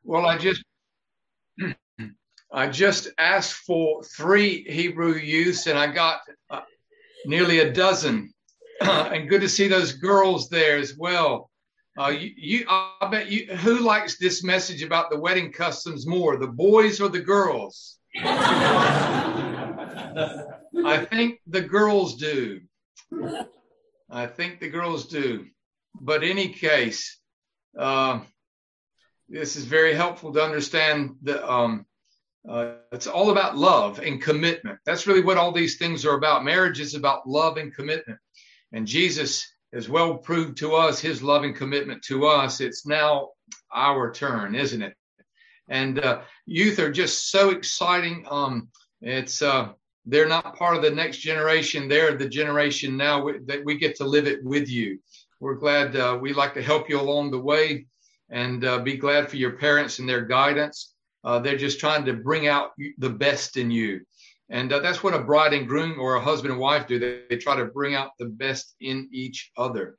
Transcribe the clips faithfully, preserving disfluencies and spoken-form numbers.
Well, I just I just asked for three Hebrew youths, and I got uh, nearly a dozen. And good to see those girls there as well. Uh, you, you, I bet you. Who likes this message about the wedding customs more, the boys or the girls? I think the girls do. I think the girls do. But in any case, uh, this is very helpful to understand that um, uh, it's all about love and commitment. That's really what all these things are about. Marriage is about love and commitment. And Jesus has well proved to us his love and commitment to us. It's now our turn, isn't it? And uh, youth are just so exciting. Um, it's uh, they're not part of the next generation. They're the generation now that we get to live it with you. We're glad uh, we like to help you along the way, and uh, be glad for your parents and their guidance. Uh, they're just trying to bring out the best in you. And uh, that's what a bride and groom or a husband and wife do. They, they try to bring out the best in each other.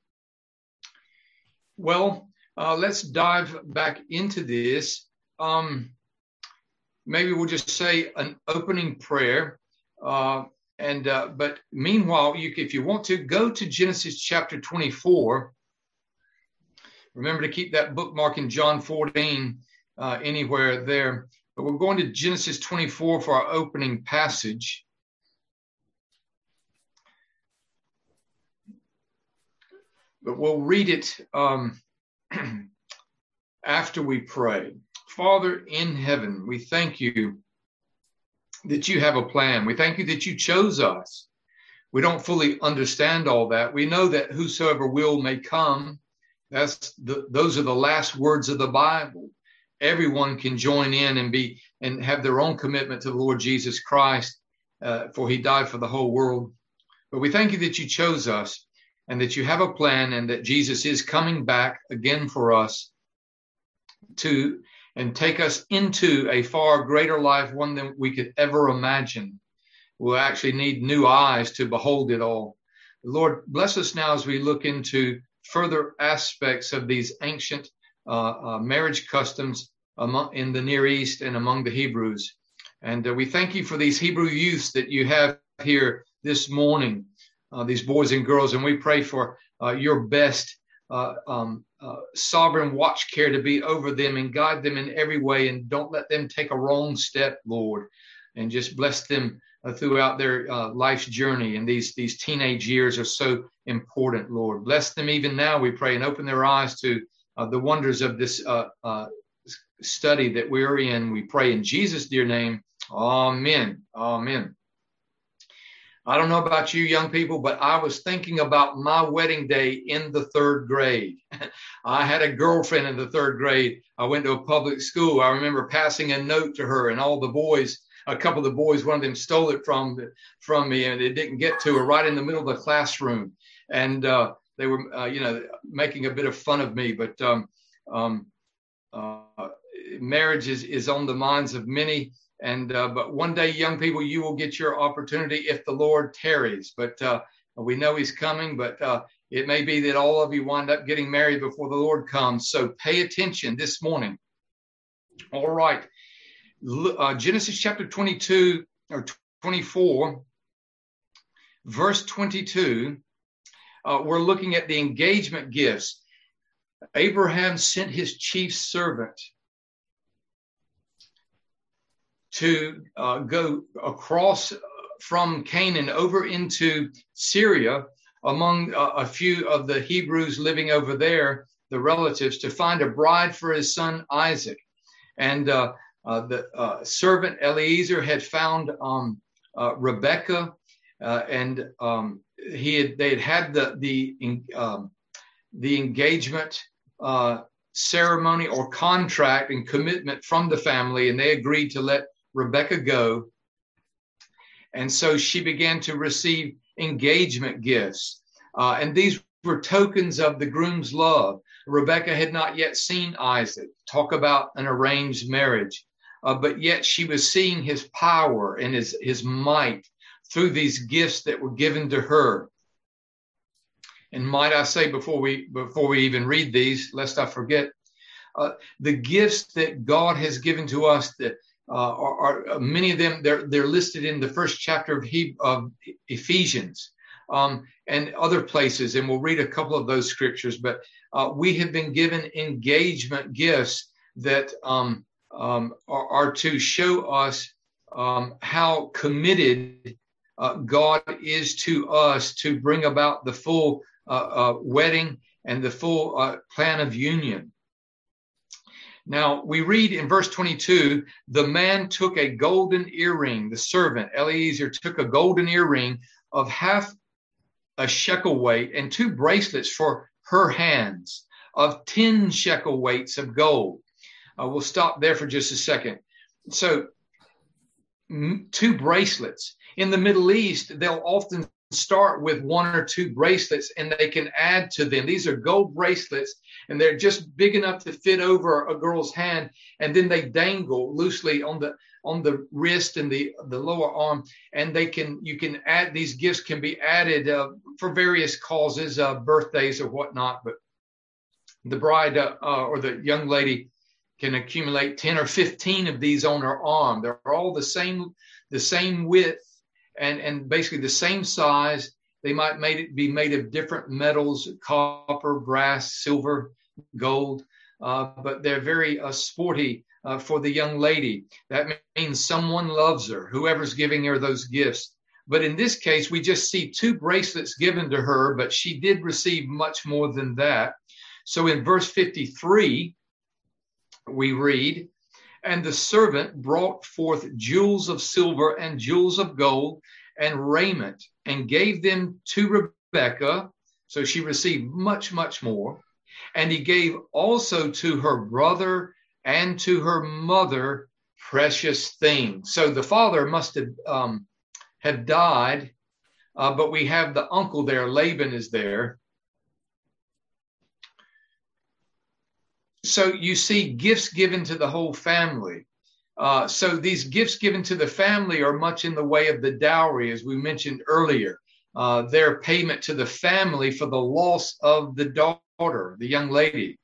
Well, uh, let's dive back into this. Um, maybe we'll just say an opening prayer. Uh, and uh, but meanwhile, you, if you want to, go to Genesis chapter twenty-four. Remember to keep that bookmark in John fourteen uh, anywhere there. But we're going to Genesis twenty-four for our opening passage. But we'll read it um, after we pray. Father in heaven, we thank you that you have a plan. We thank you that you chose us. We don't fully understand all that. We know that whosoever will may come. That's the, those are the last words of the Bible. Everyone can join in and be and have their own commitment to the Lord Jesus Christ, uh, for he died for the whole world. But we thank you that you chose us and that you have a plan, and that Jesus is coming back again for us to and take us into a far greater life, one than we could ever imagine. We'll actually need new eyes to behold it all. Lord, bless us now as we look into further aspects of these ancient uh, uh, marriage customs among, in the Near East and among the Hebrews. And uh, we thank you for these Hebrew youths that you have here this morning, uh, these boys and girls, and we pray for uh, your best uh, um, uh, sovereign watch care to be over them and guide them in every way, and don't let them take a wrong step, Lord, and just bless them uh, throughout their uh, life's journey. And these, these teenage years are so important, Lord. Bless them even now, we pray, and open their eyes to uh, the wonders of this uh, uh, study that we're in. We pray in Jesus' dear name. Amen. Amen. I don't know about you young people, but I was thinking about my wedding day in the third grade. I had a girlfriend in the third grade. I went to a public school. I remember passing a note to her, and all the boys, a couple of the boys, one of them stole it from, from me, and it didn't get to her right in the middle of the classroom. And uh, they were, uh, you know, making a bit of fun of me. But um, um, uh, marriage is, is on the minds of many. And uh, but one day, young people, you will get your opportunity if the Lord tarries. But uh, we know he's coming, but uh, it may be that all of you wind up getting married before the Lord comes. So pay attention this morning. All right. Uh, Genesis chapter twenty-two or twenty-four, verse twenty-two. Uh, we're looking at the engagement gifts. Abraham sent his chief servant to uh, go across from Canaan over into Syria among uh, a few of the Hebrews living over there, the relatives, to find a bride for his son Isaac. And uh, uh, the uh, servant Eliezer had found um, uh, Rebekah, uh, and um, he had they had had the the um, the engagement uh, ceremony or contract and commitment from the family, and they agreed to let Rebekah go. And so she began to receive engagement gifts. Uh, and these were tokens of the groom's love. Rebekah had not yet seen Isaac. Talk about an arranged marriage. Uh, but yet she was seeing his power and his, his might through these gifts that were given to her. And might I say, before we, before we even read these, lest I forget, uh, the gifts that God has given to us, that uh, are, are many of them, they're, they're listed in the first chapter of, he, of Ephesians um, and other places. And we'll read a couple of those scriptures, but uh, we have been given engagement gifts that um, um, are, are to show us um, how committed uh, God is to us to bring about the full uh, uh, wedding and the full uh, plan of union. Now, we read in verse twenty-two, the man took a golden earring, the servant, Eliezer, took a golden earring of half a shekel weight and two bracelets for her hands of ten shekel weights of gold. Uh, we'll stop there for just a second. So, m- two bracelets. In the Middle East, they'll often start with one or two bracelets and they can add to them. These are gold bracelets and they're just big enough to fit over a girl's hand, and then they dangle loosely on the on the wrist and the the lower arm, and they can you can add these gifts can be added uh, for various causes, uh, birthdays or whatnot. But the bride uh, uh, or the young lady can accumulate ten or fifteen of these on her arm. They're all the same the same width and and basically the same size. They might made it be made of different metals, copper, brass, silver, gold, uh, but they're very uh, sporty uh, for the young lady. That means someone loves her, whoever's giving her those gifts. But in this case, we just see two bracelets given to her, but she did receive much more than that. So in verse fifty-three, we read, and the servant brought forth jewels of silver and jewels of gold and raiment, and gave them to Rebekah. So she received much, much more. And he gave also to her brother and to her mother precious things. So the father must have, um, have died, uh, but we have the uncle there. Laban is there. So you see gifts given to the whole family. Uh, so these gifts given to the family are much in the way of the dowry, as we mentioned earlier. Uh, their payment to the family for the loss of the daughter, the young lady.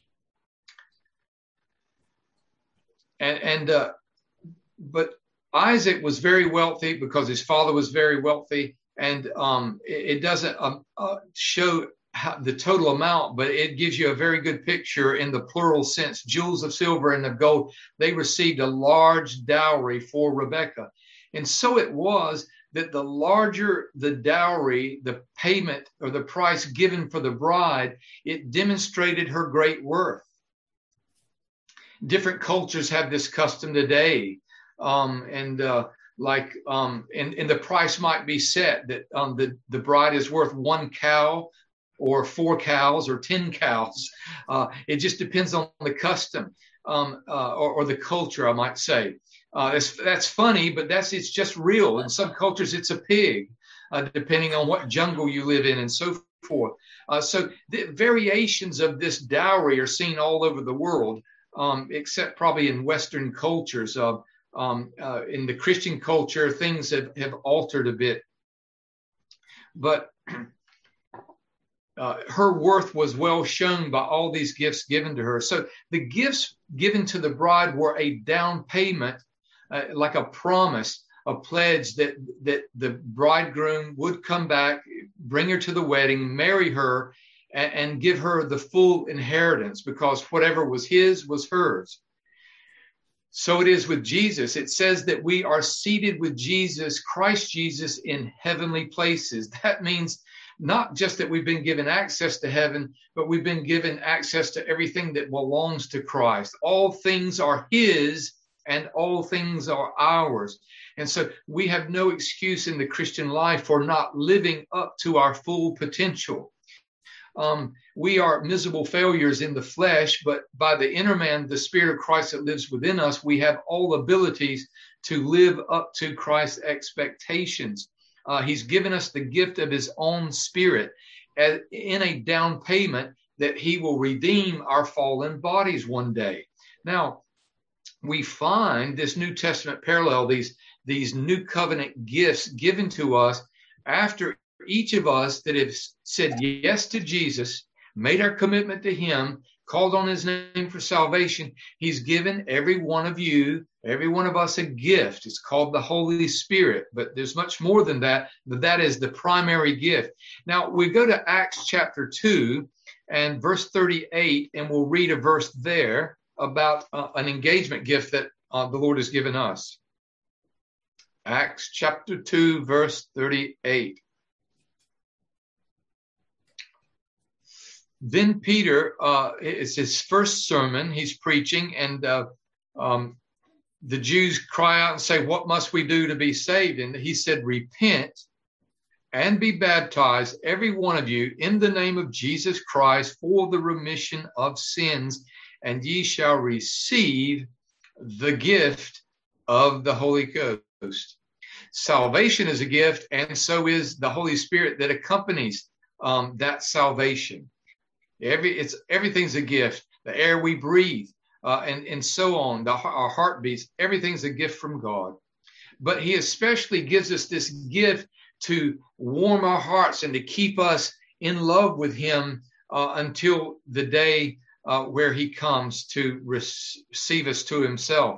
And, and uh, but Isaac was very wealthy because his father was very wealthy, and um, it, it doesn't um, uh, show how, the total amount, but it gives you a very good picture in the plural sense. Jewels of silver and of gold, they received a large dowry for Rebekah. And so it was that the larger the dowry, the payment or the price given for the bride, it demonstrated her great worth. Different cultures have this custom today. Um, and uh, like, um, and, and the price might be set that um, the, the bride is worth one cow or four cows or ten cows. Uh, it just depends on the custom um, uh, or, or the culture, I might say. Uh, that's, that's funny, but that's it's just real. In some cultures, it's a pig, uh, depending on what jungle you live in and so forth. Uh, so the variations of this dowry are seen all over the world, um, except probably in Western cultures. Uh, um, uh, in the Christian culture, things have, have altered a bit. But Uh, her worth was well shown by all these gifts given to her. So the gifts given to the bride were a down payment, uh, like a promise, a pledge that, that the bridegroom would come back, bring her to the wedding, marry her, and, and give her the full inheritance, because whatever was his was hers. So it is with Jesus. It says that we are seated with Jesus, Christ Jesus, in heavenly places. That means not just that we've been given access to heaven, but we've been given access to everything that belongs to Christ. All things are his and all things are ours. And so we have no excuse in the Christian life for not living up to our full potential. Um, we are miserable failures in the flesh, but by the inner man, the Spirit of Christ that lives within us, we have all abilities to live up to Christ's expectations. Uh, he's given us the gift of his own Spirit as, in a down payment that he will redeem our fallen bodies one day. Now, we find this New Testament parallel, these, these new covenant gifts given to us after each of us that have said yes to Jesus, made our commitment to him, called on his name for salvation, he's given every one of you, every one of us a gift. It's called the Holy Spirit, but there's much more than that. But that is the primary gift. Now we go to Acts chapter two and verse thirty-eight, and we'll read a verse there about uh, an engagement gift that uh, the Lord has given us. Acts chapter two, verse thirty-eight. Then Peter, uh, it's his first sermon he's preaching, and uh, um, the Jews cry out and say, what must we do to be saved? And he said, repent and be baptized, every one of you, in the name of Jesus Christ for the remission of sins, and ye shall receive the gift of the Holy Ghost. Salvation is a gift, and so is the Holy Spirit that accompanies um, that salvation. Every it's everything's a gift. The air we breathe, uh, and and so on. The, our heartbeats. Everything's a gift from God. But He especially gives us this gift to warm our hearts and to keep us in love with Him uh, until the day uh, where He comes to receive us to Himself.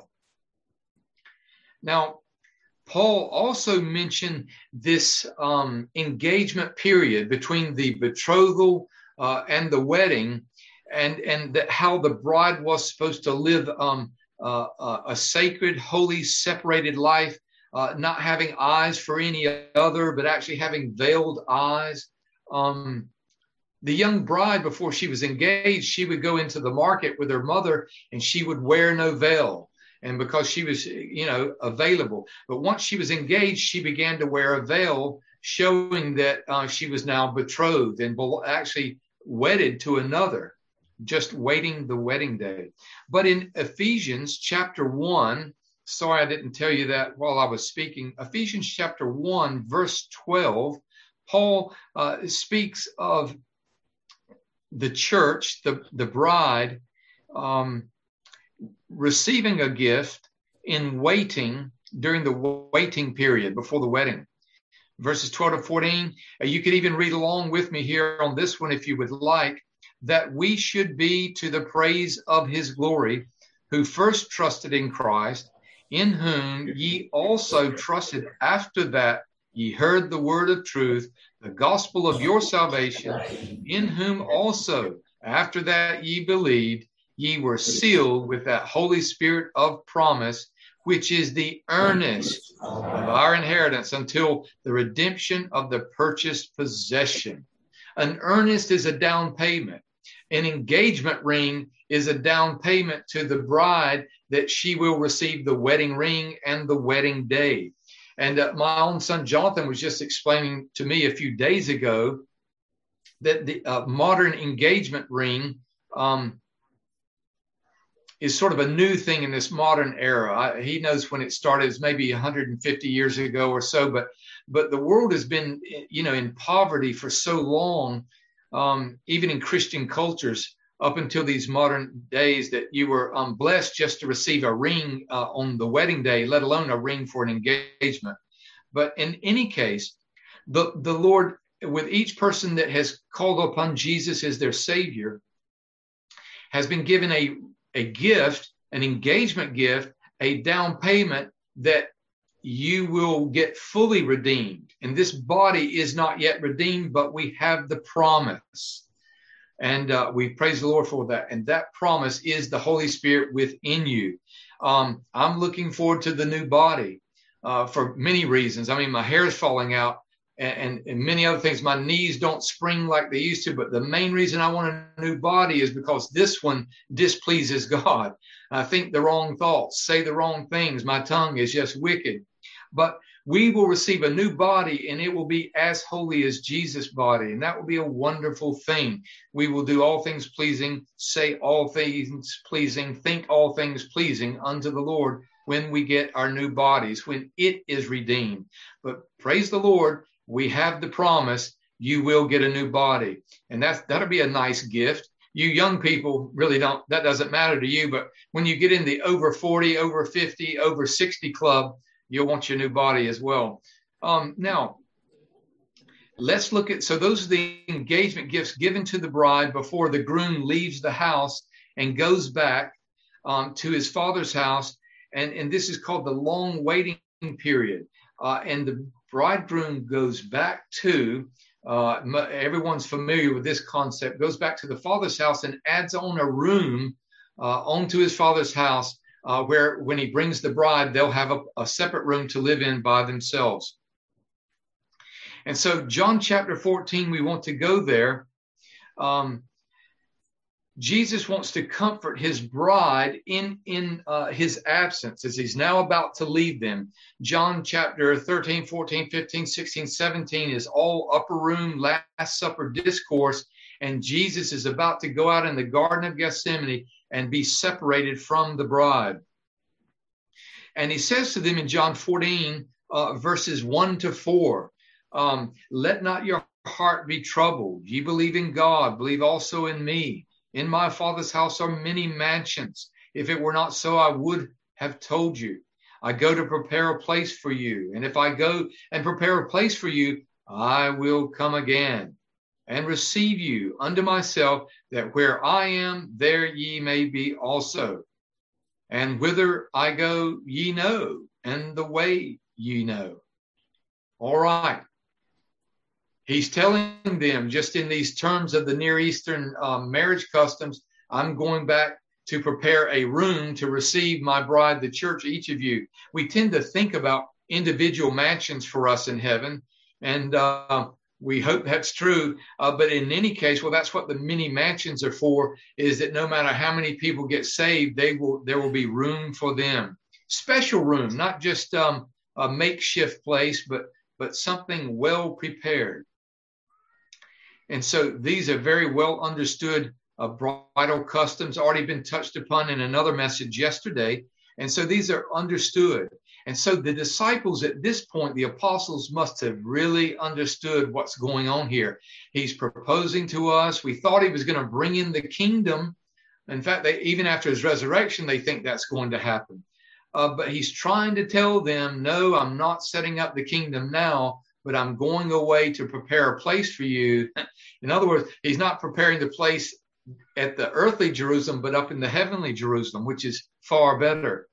Now, Paul also mentioned this um, engagement period between the betrothal Uh, and the wedding, and and that how the bride was supposed to live um, uh, uh, a sacred, holy, separated life, uh, not having eyes for any other, but actually having veiled eyes. Um, the young bride, before she was engaged, she would go into the market with her mother, and she would wear no veil, and because she was, you know, available. But once she was engaged, she began to wear a veil, showing that uh, she was now betrothed and actually wedded to another, just waiting the wedding day. But in Ephesians chapter one, sorry I didn't tell you that while I was speaking, Ephesians chapter one, verse twelve, Paul uh, speaks of the church, the, the bride, um, receiving a gift in waiting during the waiting period before the wedding. Verses twelve to fourteen, uh, you could even read along with me here on this one if you would like, that we should be to the praise of His glory, who first trusted in Christ, in whom ye also trusted after that ye heard the word of truth, the gospel of your salvation, in whom also after that ye believed, ye were sealed with that Holy Spirit of promise, which is the earnest of our inheritance until the redemption of the purchased possession. An earnest is a down payment. An engagement ring is a down payment to the bride that she will receive the wedding ring and the wedding day. And uh, my own son Jonathan was just explaining to me a few days ago that the uh, modern engagement ring um, is sort of a new thing in this modern era. I, he knows when it started, it's maybe one hundred fifty years ago or so, but but the world has been, you know, in poverty for so long, um, even in Christian cultures, up until these modern days, that you were um, blessed just to receive a ring uh, on the wedding day, let alone a ring for an engagement. But in any case, the, the Lord, with each person that has called upon Jesus as their Savior, has been given a a gift, an engagement gift, a down payment that you will get fully redeemed. And this body is not yet redeemed, but we have the promise. And uh, we praise the Lord for that. And that promise is the Holy Spirit within you. Um, I'm looking forward to the new body uh, for many reasons. I mean, my hair is falling out. And, and many other things. My knees don't spring like they used to, but the main reason I want a new body is because this one displeases God. I think the wrong thoughts, say the wrong things. My tongue is just wicked. But we will receive a new body, and it will be as holy as Jesus' body, and that will be a wonderful thing. We will do all things pleasing, say all things pleasing, think all things pleasing unto the Lord when we get our new bodies, when it is redeemed. But praise the Lord, we have the promise, you will get a new body. And that's, that'll be a nice gift. You young people really don't, that doesn't matter to you. But when you get in the over forty, over fifty, over sixty club, you'll want your new body as well. Um, now, let's look at, so those are the engagement gifts given to the bride before the groom leaves the house and goes back um, to his father's house. And, and this is called the long waiting period. Uh, and the bridegroom goes back to, uh, everyone's familiar with this concept, goes back to the father's house and adds on a room uh, onto his father's house, uh, where when he brings the bride, they'll have a, a separate room to live in by themselves. And so John chapter fourteen, we want to go there. Um, Jesus wants to comfort his bride in, in uh, his absence as he's now about to leave them. John chapter thirteen, fourteen, fifteen, sixteen, seventeen is all upper room, Last Supper discourse. And Jesus is about to go out in the Garden of Gethsemane and be separated from the bride. And he says to them in John fourteen, uh, verses one to four, um, let not your heart be troubled. Ye believe in God, believe also in me. In my Father's house are many mansions. If it were not so, I would have told you. I go to prepare a place for you. And if I go and prepare a place for you, I will come again and receive you unto myself, that where I am, there ye may be also. And whither I go, ye know, and the way ye know. All right. He's telling them, just in these terms of the Near Eastern um, marriage customs, I'm going back to prepare a room to receive my bride, the church, each of you. We tend to think about individual mansions for us in heaven, and uh, we hope that's true. Uh, but in any case, well, that's what the many mansions are for, is that no matter how many people get saved, they will there will be room for them. Special room, not just um, a makeshift place, but but something well prepared. And so these are very well understood uh, bridal customs, already been touched upon in another message yesterday. And so these are understood. And so the disciples at this point, the apostles, must have really understood what's going on here. He's proposing to us. We thought he was going to bring in the kingdom. In fact, they, even after his resurrection, they think that's going to happen. Uh, but he's trying to tell them, no, I'm not setting up the kingdom now, but I'm going away to prepare a place for you. In other words, he's not preparing the place at the earthly Jerusalem, but up in the heavenly Jerusalem, which is far better.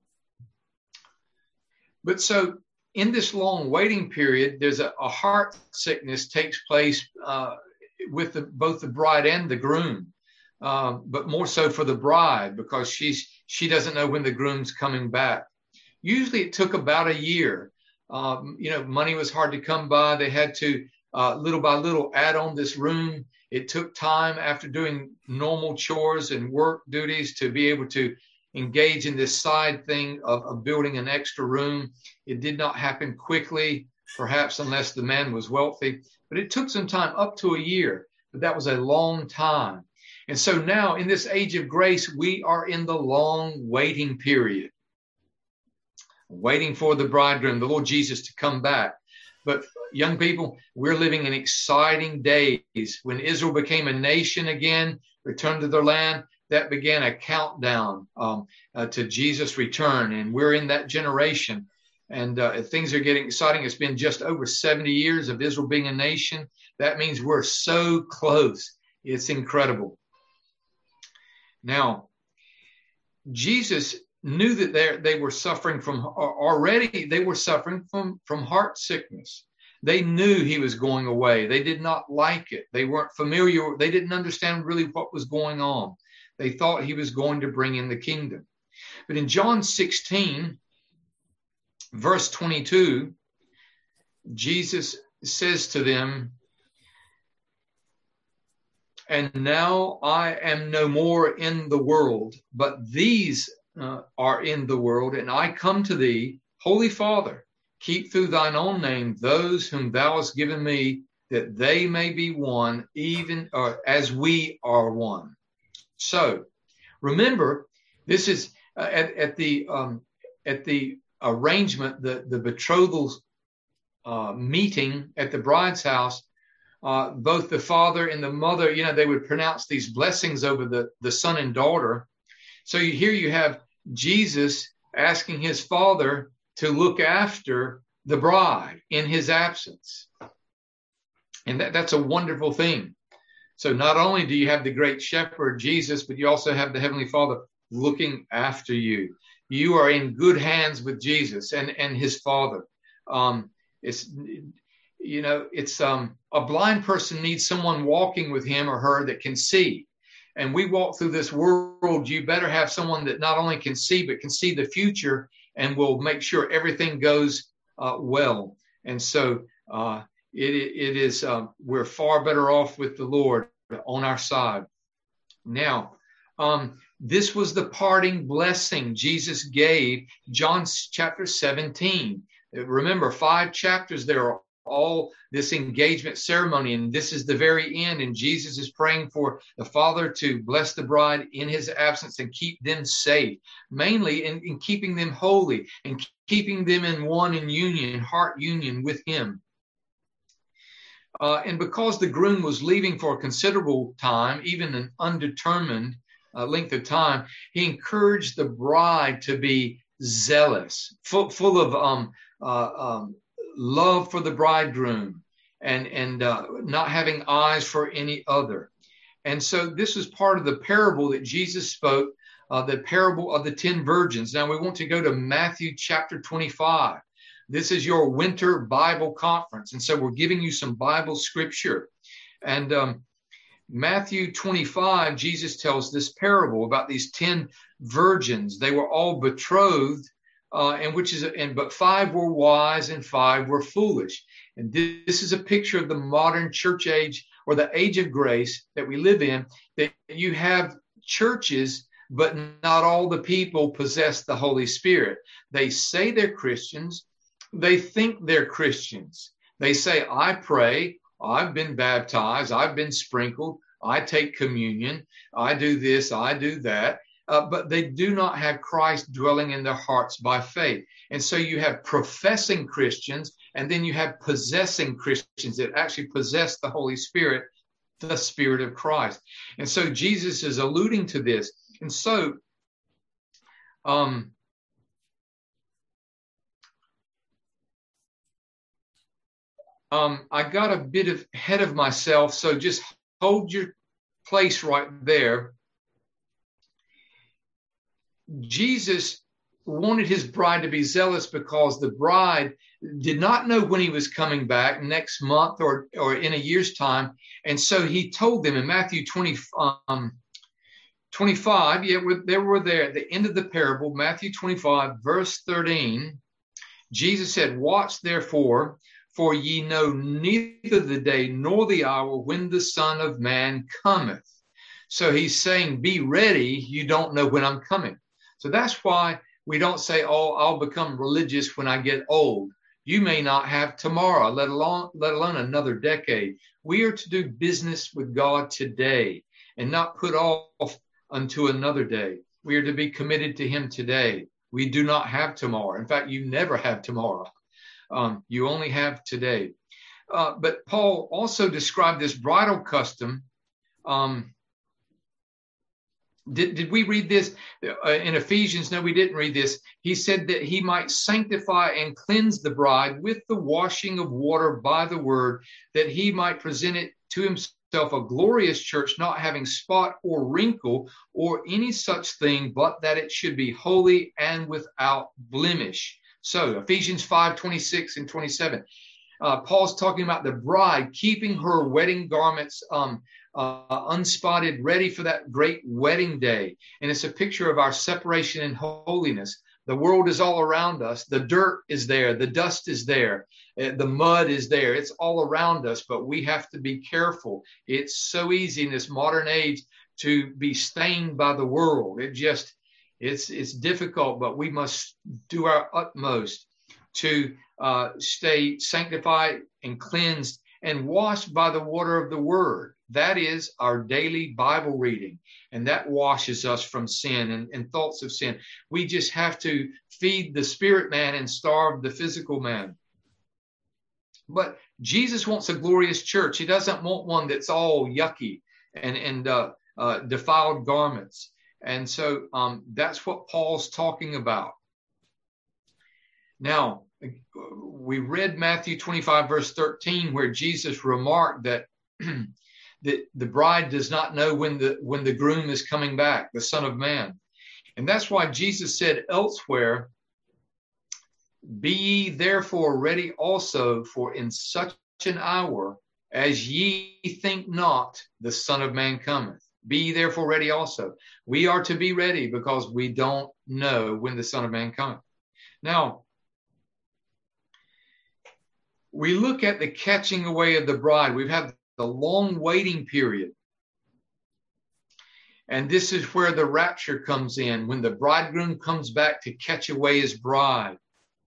But so in this long waiting period, there's a, a heart sickness takes place uh, with the, both the bride and the groom, uh, but more so for the bride, because she's she doesn't know when the groom's coming back. Usually it took about a year. Um, you know, money was hard to come by. They had to, uh, little by little, add on this room. It took time after doing normal chores and work duties to be able to engage in this side thing of, of building an extra room. It did not happen quickly, perhaps unless the man was wealthy, but it took some time, up to a year, but that was a long time. And so now in this age of grace, we are in the long waiting period, waiting for the bridegroom, the Lord Jesus, to come back. But young people, we're living in exciting days. When Israel became a nation again, returned to their land, that began a countdown um, uh, to Jesus' return. And we're in that generation. And uh, things are getting exciting. It's been just over seventy years of Israel being a nation. That means we're so close. It's incredible. Now, Jesus knew that they they were suffering from, already they were suffering from, from heart sickness. They knew he was going away. They did not like it. They weren't familiar. They didn't understand really what was going on. They thought he was going to bring in the kingdom. But in John sixteen, verse twenty-two, Jesus says to them, and now I am no more in the world, but these uh, are in the world, and I come to thee, Holy Father, keep through thine own name those whom thou hast given me, that they may be one, even uh, as we are one. So remember, this is uh, at, at the um, at the arrangement, the, the betrothal uh, meeting at the bride's house. Uh, both the father and the mother, you know, they would pronounce these blessings over the, the son and daughter. So you, here you have Jesus asking his father to look after the bride in his absence. And that, that's a wonderful thing. So not only do you have the great shepherd, Jesus, but you also have the Heavenly Father looking after you. You are in good hands with Jesus and, and his Father. Um, it's, you know, it's um, a blind person needs someone walking with him or her that can see. And we walk through this world, you better have someone that not only can see, but can see the future and will make sure everything goes uh, well. And so uh, it, it is, uh, we're far better off with the Lord on our side. Now, um, this was the parting blessing Jesus gave, John chapter seventeen. Remember, five chapters there are all this engagement ceremony, and this is the very end, and Jesus is praying for the Father to bless the bride in his absence and keep them safe, mainly in, in keeping them holy and keeping them in one in union, heart union with him. Uh, and because the groom was leaving for a considerable time, even an undetermined uh, length of time, he encouraged the bride to be zealous, full, full of um, uh, um, love for the bridegroom and, and uh, not having eyes for any other. And so this was part of the parable that Jesus spoke, uh, the parable of the ten virgins. Now we want to go to Matthew chapter twenty-five. This is your winter Bible conference. And so we're giving you some Bible scripture. And um, Matthew twenty-five, Jesus tells this parable about these ten virgins. They were all betrothed, uh, and which is, and but five were wise and five were foolish. And this, this is a picture of the modern church age, or the age of grace that we live in, that you have churches, but not all the people possess the Holy Spirit. They say they're Christians. They think they're Christians. They say, I pray, I've been baptized, I've been sprinkled, I take communion, I do this, I do that. Uh, but they do not have Christ dwelling in their hearts by faith. And so you have professing Christians, and then you have possessing Christians that actually possess the Holy Spirit, the Spirit of Christ. And so Jesus is alluding to this. And so, um, Um, I got a bit of ahead of myself, so just hold your place right there. Jesus wanted his bride to be zealous because the bride did not know when he was coming back, next month or, or in a year's time. And so he told them in Matthew twenty, um, twenty-five, yeah, they were there at the end of the parable, Matthew twenty-five, verse thirteen. Jesus said, watch therefore, for ye know neither the day nor the hour when the Son of Man cometh. So he's saying, be ready. You don't know when I'm coming. So that's why we don't say, oh, I'll become religious when I get old. You may not have tomorrow, let alone, let alone another decade. We are to do business with God today and not put off unto another day. We are to be committed to him today. We do not have tomorrow. In fact, you never have tomorrow. Um, you only have today. Uh, but Paul also described this bridal custom. Um, did, did we read this uh, in Ephesians? No, we didn't read this. He said that he might sanctify and cleanse the bride with the washing of water by the word, that he might present it to himself a glorious church, not having spot or wrinkle or any such thing, but that it should be holy and without blemish. So Ephesians five, twenty-six and twenty-seven, uh, Paul's talking about the bride keeping her wedding garments um, uh, unspotted, ready for that great wedding day. And it's a picture of our separation in holiness. The world is all around us. The dirt is there. The dust is there. Uh, the mud is there. It's all around us, but we have to be careful. It's so easy in this modern age to be stained by the world. It just It's it's difficult, but we must do our utmost to uh, stay sanctified and cleansed and washed by the water of the word. That is our daily Bible reading, and that washes us from sin and, and thoughts of sin. We just have to feed the spirit man and starve the physical man. But Jesus wants a glorious church. He doesn't want one that's all yucky and, and uh, uh, defiled garments. And so um, that's what Paul's talking about. Now, we read Matthew twenty-five, verse thirteen, where Jesus remarked that, that the bride does not know when the, when the groom is coming back, the Son of Man. And that's why Jesus said elsewhere, be ye therefore ready also, for in such an hour as ye think not, the Son of Man cometh. Be ye therefore ready also. We are to be ready because we don't know when the Son of Man cometh. Now, we look at the catching away of the bride. We've had the long waiting period. And this is where the rapture comes in, when the bridegroom comes back to catch away his bride.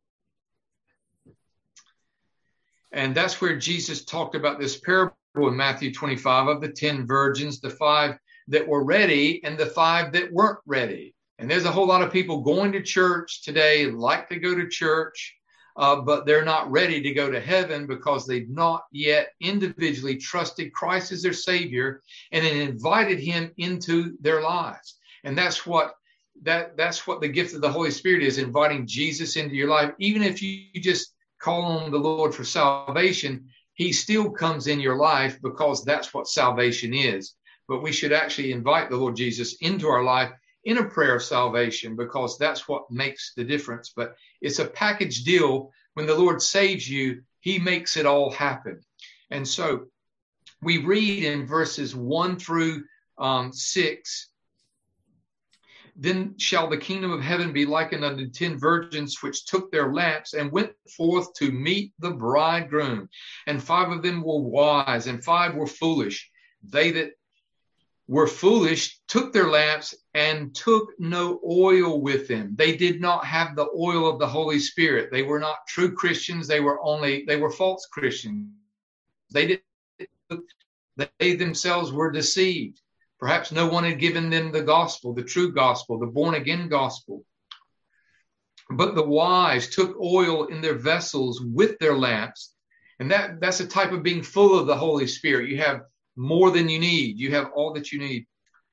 And that's where Jesus talked about this parable in Matthew twenty-five of the ten virgins, the five that were ready and the five that weren't ready. And there's a whole lot of people going to church today, like to go to church, uh, but they're not ready to go to heaven because they've not yet individually trusted Christ as their Savior and then invited him into their lives. And that's what that that's what the gift of the Holy Spirit is, inviting Jesus into your life. Even if you just call on the Lord for salvation, he still comes in your life because that's what salvation is. But we should actually invite the Lord Jesus into our life in a prayer of salvation, because that's what makes the difference. But it's a package deal. When the Lord saves you, he makes it all happen. And so we read in verses one through um, six, then shall the kingdom of heaven be likened unto ten virgins, which took their lamps and went forth to meet the bridegroom. And five of them were wise, and five were foolish. They that were foolish took their lamps and took no oil with them. They did not have the oil of the Holy Spirit. They were not true Christians. They were only, they were false Christians. They did, they themselves were deceived. Perhaps no one had given them the gospel, the true gospel, the born again gospel. But the wise took oil in their vessels with their lamps. And that, that's a type of being full of the Holy Spirit. You have more than you need. You have all that you need.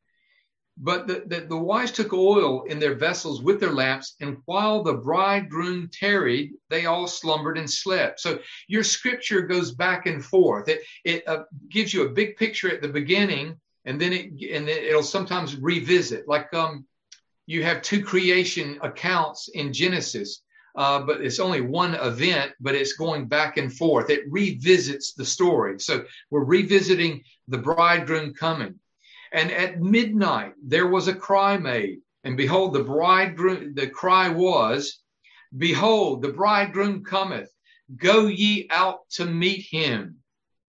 But the, the, the wise took oil in their vessels with their lamps, and while the bridegroom tarried, they all slumbered and slept. So your scripture goes back and forth. It, it uh, gives you a big picture at the beginning, and then it, and it'll sometimes revisit. Like um, you have two creation accounts in Genesis, uh, but it's only one event, but it's going back and forth. It revisits the story. So we're revisiting the bridegroom coming. And at midnight, there was a cry made. And behold, the bridegroom, the cry was, behold, the bridegroom cometh. Go ye out to meet him.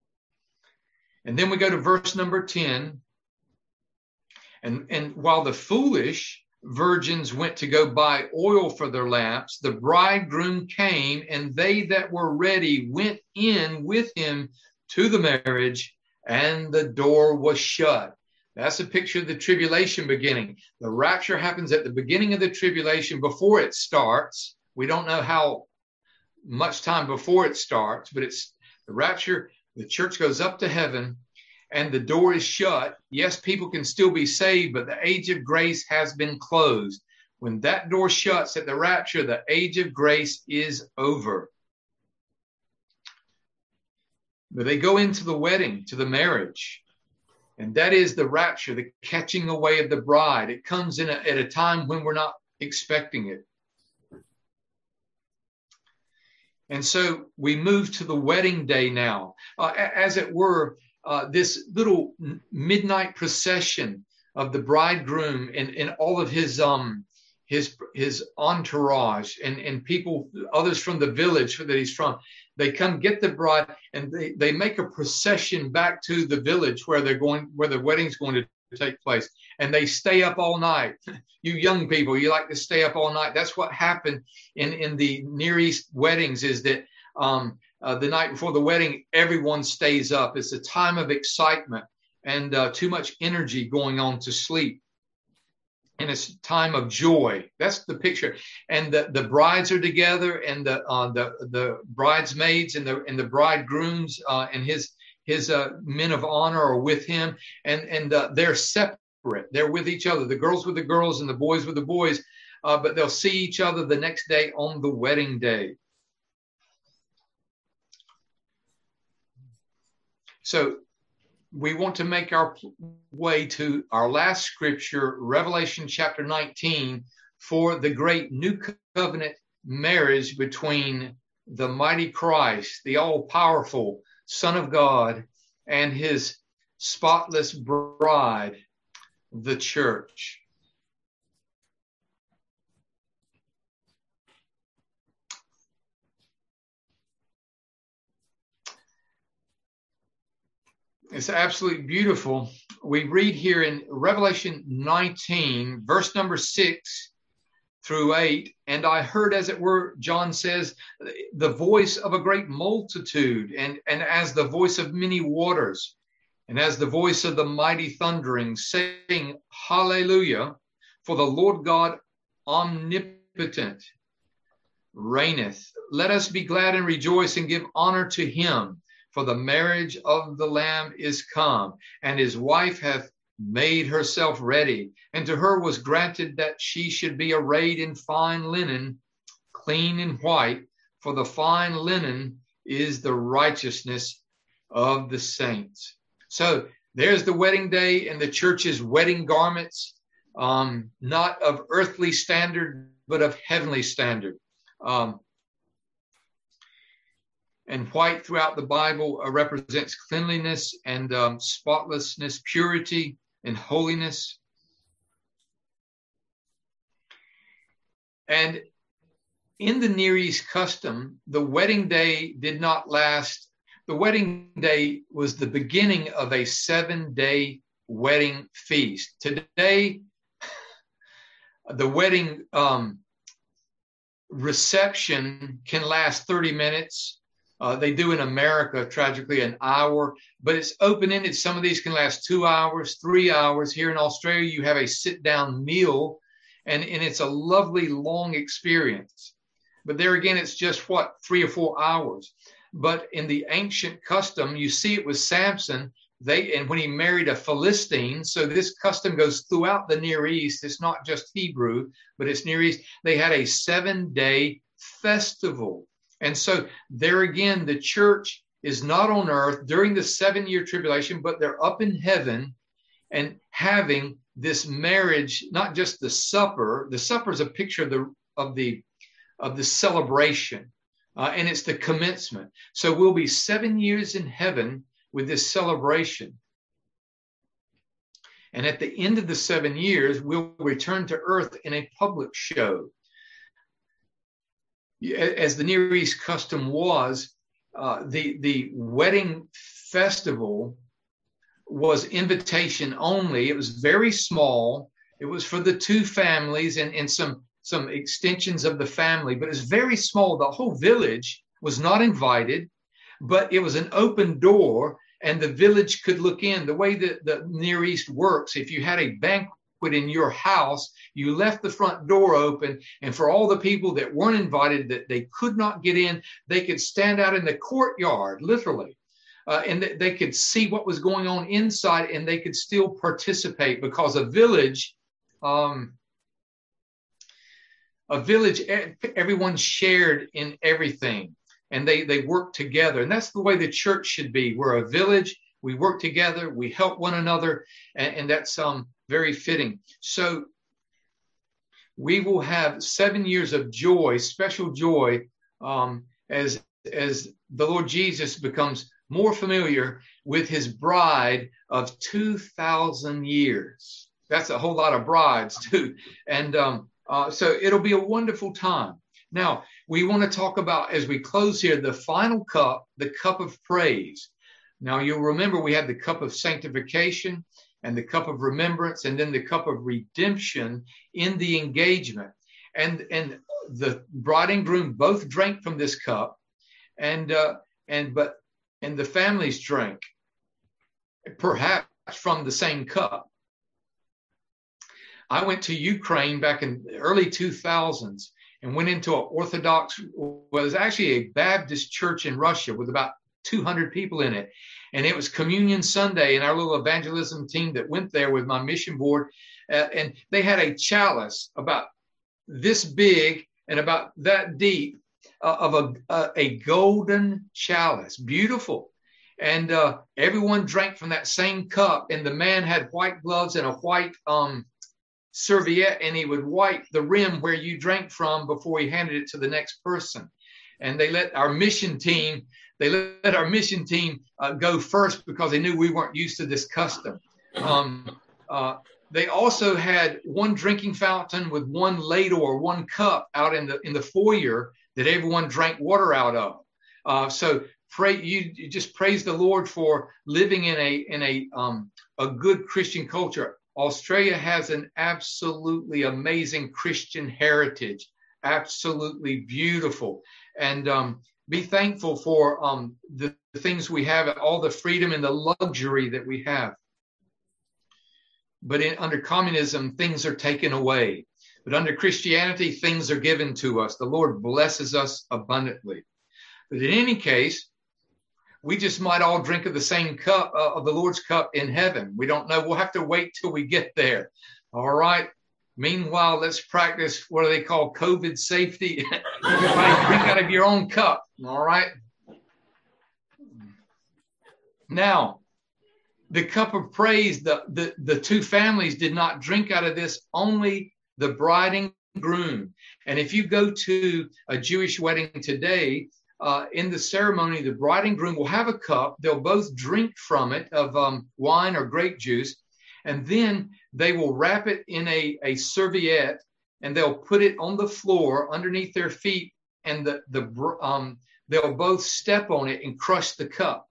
And then we go to verse number ten. And, and while the foolish virgins went to go buy oil for their lamps, the bridegroom came, and they that were ready went in with him to the marriage, and the door was shut. That's a picture of the tribulation beginning. The rapture happens at the beginning of the tribulation before it starts. We don't know how much time before it starts, but it's the rapture. The church goes up to heaven and the door is shut. Yes, people can still be saved, but the age of grace has been closed. When that door shuts at the rapture, the age of grace is over. But they go into the wedding, to the marriage. And that is the rapture, the catching away of the bride. It comes in a, at a time when we're not expecting it. And so we move to the wedding day now. Uh, as it were, uh, this little midnight procession of the bridegroom and, and all of his um his his entourage and, and people, others from the village that he's from. They come get the bride, and they, they make a procession back to the village where they're going, where the wedding's going to take place. And they stay up all night. You young people, you like to stay up all night. That's what happened in, in the Near East weddings, is that um, uh, the night before the wedding, everyone stays up. It's a time of excitement and uh, too much energy going on to sleep. And it's a time of joy. That's the picture. And the, the brides are together, and the uh, the the bridesmaids and the and the bridegrooms uh, and his his uh, men of honor are with him, and and uh, they're separate. They're with each other. The girls with the girls and the boys with the boys, uh, but they'll see each other the next day on the wedding day. So we want to make our way to our last scripture, Revelation chapter nineteen, for the great new covenant marriage between the mighty Christ, the all-powerful Son of God, and his spotless bride, the church. It's absolutely beautiful. We read here in Revelation nineteen, verse number six through eight, and I heard, as it were, John says, the voice of a great multitude, and, and as the voice of many waters, and as the voice of the mighty thundering, saying, Hallelujah, for the Lord God omnipotent reigneth. Let us be glad and rejoice and give honor to him. For the marriage of the Lamb is come, and his wife hath made herself ready. And to her was granted that she should be arrayed in fine linen, clean and white, for the fine linen is the righteousness of the saints. So there's the wedding day and the church's wedding garments, um, not of earthly standard, but of heavenly standard. Um, And white throughout the Bible uh, represents cleanliness and um, spotlessness, purity and holiness. And in the Near East custom, the wedding day did not last. The wedding day was the beginning of a seven-day wedding feast. Today, the wedding um, reception can last thirty minutes. Uh, they do in America, tragically, an hour, but it's open-ended. Some of these can last two hours, three hours. Here in Australia, you have a sit-down meal, and, and it's a lovely, long experience. But there again, it's just, what, three or four hours. But in the ancient custom, you see it with Samson, they and when he married a Philistine, so this custom goes throughout the Near East. It's not just Hebrew, but it's Near East. They had a seven-day festival. And so there again, the church is not on earth during the seven-year tribulation, but they're up in heaven and having this marriage, not just the supper. The supper is a picture of the of the of the celebration, uh, and it's the commencement. So we'll be seven years in heaven with this celebration. And at the end of the seven years, we'll return to earth in a public show. As the Near East custom was, uh, the, the wedding festival was invitation only. It was very small. It was for the two families and, and some, some extensions of the family, but it's very small. The whole village was not invited, but it was an open door and the village could look in. The way that the Near East works, if you had a banquet in your house, you left the front door open, and for all the people that weren't invited, that they could not get in, they could stand out in the courtyard, literally, uh, and th- they could see what was going on inside, and they could still participate, because a village, um, a village, everyone shared in everything, and they they worked together, and that's the way the church should be. We're a village. We work together. We help one another, and, and that's um. very fitting. So we will have seven years of joy, special joy, um, as, as the Lord Jesus becomes more familiar with his bride of two thousand years. That's a whole lot of brides too. And um, uh, so it'll be a wonderful time. Now, we want to talk about, as we close here, the final cup, the cup of praise. Now, you'll remember we had the cup of sanctification and the cup of remembrance, and then the cup of redemption in the engagement. And, and the bride and groom both drank from this cup, and, uh, and, but, and the families drank perhaps from the same cup. I went to Ukraine back in the early two thousands and went into an Orthodox, well, it was actually a Baptist church in Russia with about two hundred people in it. And it was Communion Sunday, and our little evangelism team that went there with my mission board, uh, and they had a chalice about this big and about that deep uh, of a, a, a golden chalice, beautiful. And uh, everyone drank from that same cup. And the man had white gloves and a white um, serviette, and he would wipe the rim where you drank from before he handed it to the next person. And they let our mission team, they let our mission team uh, go first because they knew we weren't used to this custom. Um, uh, they also had one drinking fountain with one ladle or one cup out in the in the foyer that everyone drank water out of. Uh, so pray you, you just praise the Lord for living in a in a um, a good Christian culture. Australia has an absolutely amazing Christian heritage, absolutely beautiful. And um, be thankful for um, the, the things we have, all the freedom and the luxury that we have. But in, under communism, things are taken away. But under Christianity, things are given to us. The Lord blesses us abundantly. But in any case, we just might all drink of the same cup, uh, of the Lord's cup in heaven. We don't know. We'll have to wait till we get there. All right. Meanwhile, let's practice, what do they call COVID safety? Everybody drink out of your own cup. All right. Now, the cup of praise, the, the, the two families did not drink out of this, only the bride and groom. And if you go to a Jewish wedding today, uh, in the ceremony, the bride and groom will have a cup. They'll both drink from it of um, wine or grape juice. And then they will wrap it in a, a serviette, and they'll put it on the floor underneath their feet. And the, the, um, they'll both step on it and crush the cup.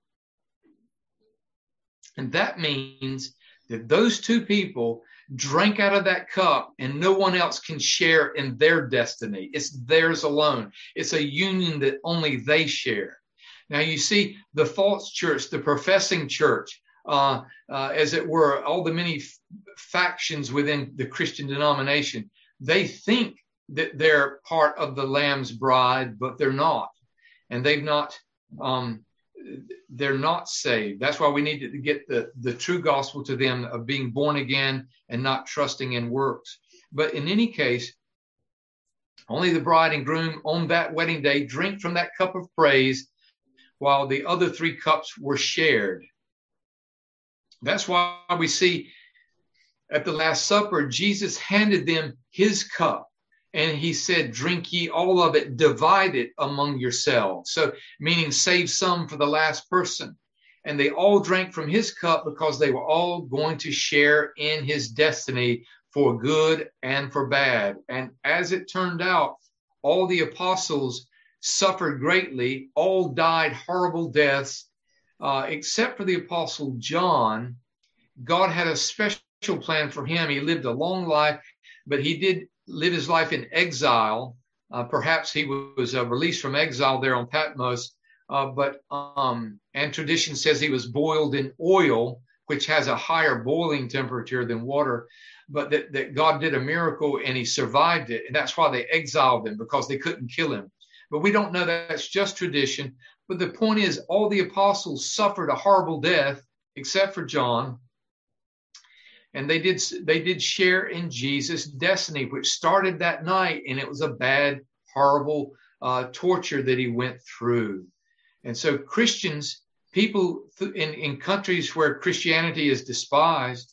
And that means that those two people drank out of that cup, and no one else can share in their destiny. It's theirs alone. It's a union that only they share. Now, you see, the false church, the professing church, uh, uh, as it were, all the many f- factions within the Christian denomination, they think that they're part of the Lamb's bride, but they're not. And they've not, um, they're not saved. That's why we need to get the, the true gospel to them of being born again and not trusting in works. But in any case, only the bride and groom on that wedding day drink from that cup of praise, while the other three cups were shared. That's why we see at the Last Supper, Jesus handed them his cup. And he said, drink ye all of it, divide it among yourselves. So meaning save some for the last person. And they all drank from his cup because they were all going to share in his destiny for good and for bad. And as it turned out, all the apostles suffered greatly, all died horrible deaths, uh, except for the apostle John. God had a special plan for him. He lived a long life, but he did live his life in exile. Uh, perhaps he was uh, released from exile there on Patmos. Uh, but um, and tradition says he was boiled in oil, which has a higher boiling temperature than water. But that, that God did a miracle and he survived it. And that's why they exiled him, because they couldn't kill him. But we don't know that. That's just tradition. But the point is, all the apostles suffered a horrible death, except for John. And they did they did share in Jesus' destiny, which started that night. And it was a bad, horrible uh, torture that he went through. And so Christians, people th- in, in countries where Christianity is despised,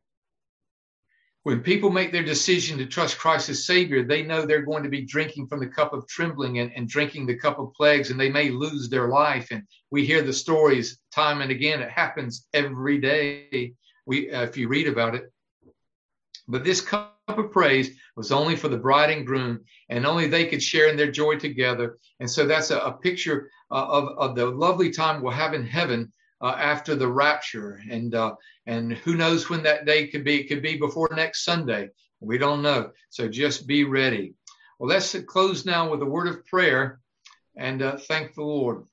when people make their decision to trust Christ as Savior, they know they're going to be drinking from the cup of trembling and, and drinking the cup of plagues, and they may lose their life. And we hear the stories time and again. It happens every day. We, uh, if you read about it. But this cup of praise was only for the bride and groom, and only they could share in their joy together. And so that's a, a picture uh, of, of the lovely time we'll have in heaven uh, after the rapture. And uh, and who knows when that day could be? It could be before next Sunday. We don't know. So just be ready. Well, let's close now with a word of prayer and uh, thank the Lord.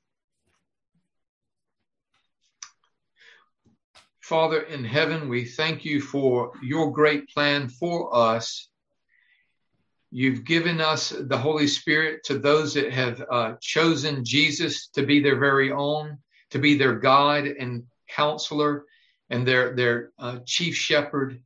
Father in heaven, we thank you for your great plan for us. You've given us the Holy Spirit to those that have uh, chosen Jesus to be their very own, to be their guide and counselor and their, their uh, chief shepherd.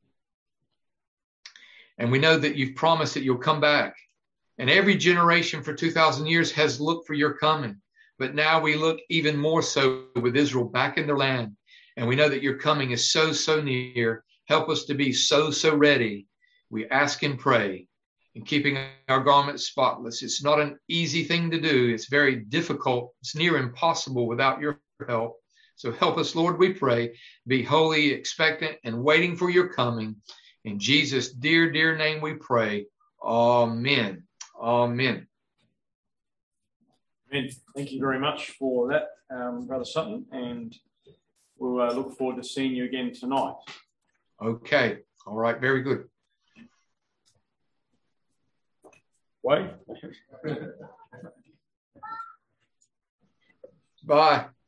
And we know that you've promised that you'll come back. And every generation for two thousand years has looked for your coming. But now we look even more so with Israel back in their land. And we know that your coming is so, so near. Help us to be so, so ready. We ask and pray in keeping our garments spotless. It's not an easy thing to do. It's very difficult. It's near impossible without your help. So help us, Lord, we pray. Be holy, expectant, and waiting for your coming. In Jesus' dear, dear name we pray. Amen. Amen. Amen. Thank you very much for that, um, Brother Sutton, and we'll uh, look forward to seeing you again tonight. Okay. All right. Very good. Wait. Bye.